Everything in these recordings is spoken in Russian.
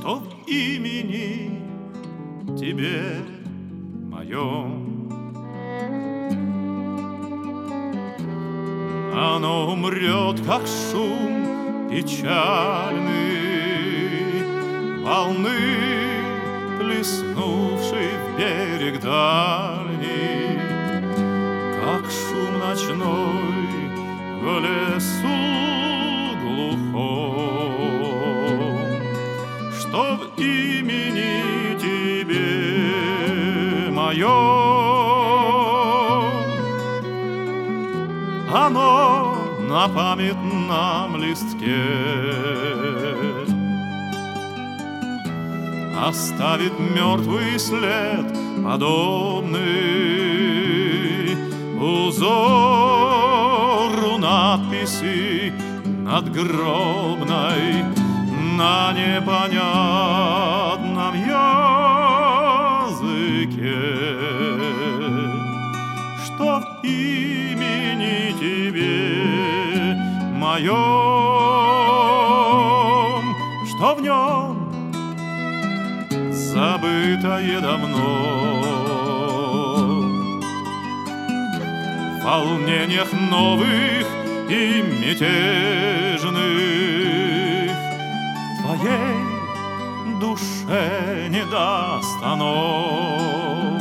что в имени тебе моем. Оно умрет, как шум печальный волны, плеснувший в берег дальний, как шум ночной в лесу глухом, что в имени тебе моем. Оно на памятном листке оставит мертвый след, подобный узору надписи надгробной на непонятном языке, что в имени тебе моем, что в нем забытое давно. В волнениях новых и мятежных твоей душе не даст оно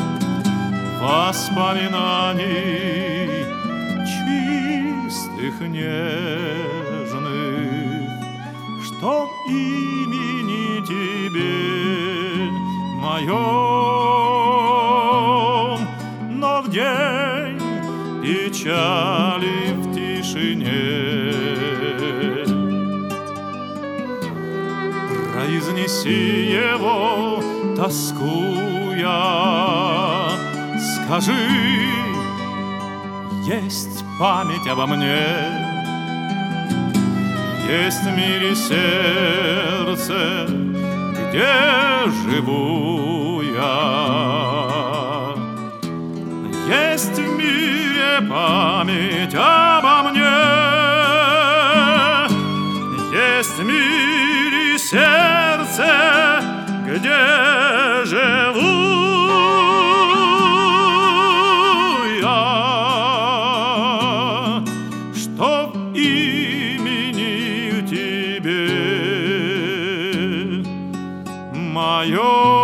воспоминаний чистых, нежных, что в имени тебе моем, но в день печали в тишине произнеси его, тоскуя, скажи: есть память обо мне, есть в мире сердце, где живу я, есть в мире память обо мне, есть в мире сердце, где живу я, что в имени тебе моем.